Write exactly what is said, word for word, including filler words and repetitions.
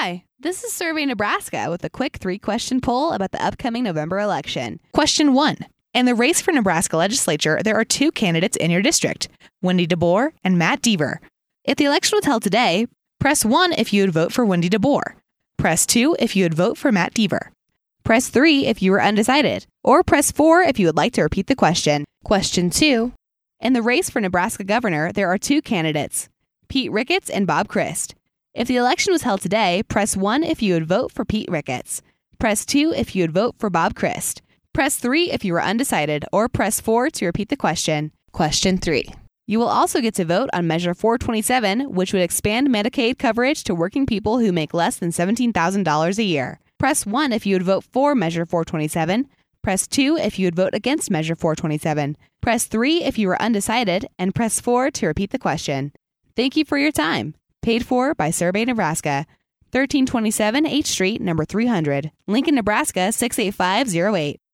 Hi, this is Survey Nebraska with a quick three-question poll about the upcoming November election. Question one. In the race for Nebraska legislature, there are two candidates in your district, Wendy DeBoer and Matt Deaver. If the election was held today, press one if you would vote for Wendy DeBoer. Press two if you would vote for Matt Deaver. Press three if you were undecided, or press four if you would like to repeat the question. Question two. In the race for Nebraska governor, there are two candidates, Pete Ricketts and Bob Christ. If the election was held today, press one if you would vote for Pete Ricketts. Press two if you would vote for Bob Christ. Press three if you were undecided, or press four to repeat the question. Question three. You will also get to vote on Measure four twenty-seven, which would expand Medicaid coverage to working people who make less than seventeen thousand dollars a year. Press one if you would vote for Measure four twenty-seven. Press two if you would vote against Measure four twenty-seven. Press three if you were undecided, and press four to repeat the question. Thank you for your time. Paid for by Survey Nebraska. thirteen twenty-seven H Street, number three hundred. Lincoln, Nebraska six eight five zero eight.